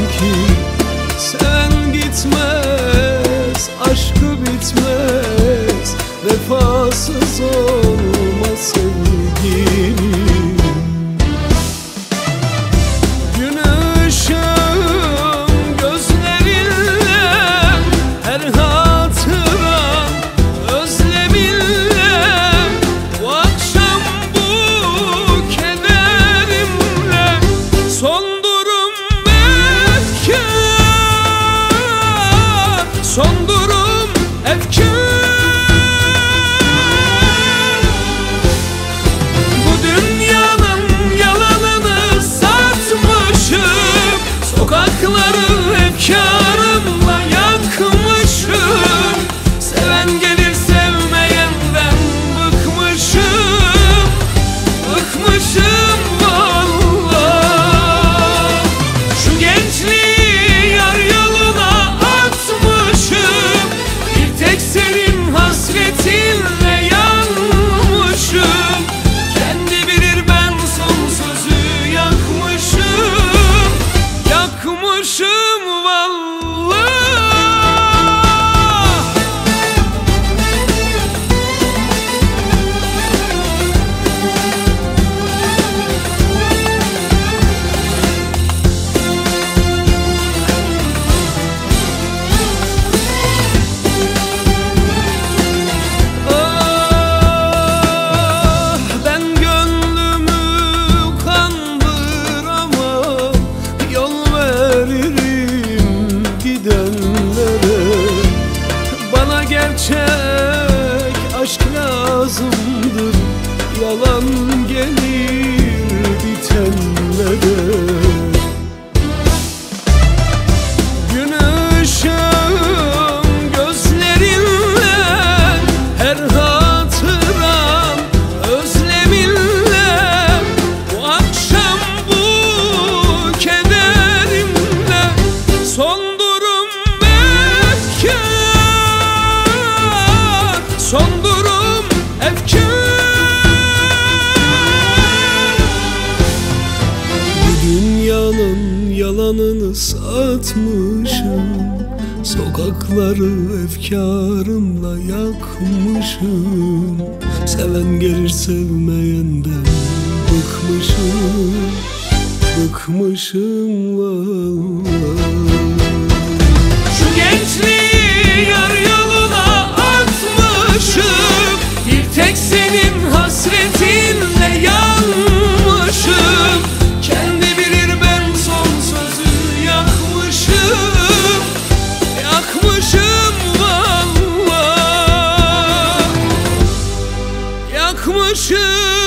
ki seven gitmez, aşkı bitmez, vefasız olmaz sevgilim. Gün ışığım gözlerinle, her hatıran özleminle, bu akşam bu kederimle sondurum efkar, sondurum efkar. Sokakları efkarımla yakmışım. Seven gelir sevmeyenden bıkmışım, bıkmışım vallahi. Şu gençliği yar yoluna atmışım, bir tek senin hasretinle yanmışım. Kendi bilir ben son sözü yakmışım, yakmışım vallahi. Ah, ben gönlümü kandıramam, yol veririm gidenlere. Bana gerçek aşk lazımdır, yalan gelir bitenlere. Gün ışığım gözlerinle, her hatıran özleminle, bu akşam bu kederimle sondurum efkar, sondurum efkar. Bu dünyanın yalanını satmışım, sokakları efkarımla yakmışım. Seven gelir sevmeyenden bıkmışım, bıkmışım vallahi. Şu gençliği yar yoluna atmışım, bir tek senin hasretinle yanmışım. Kendi bilir ben son sözü yakmışım, yakmışım vallahi, yakmışım.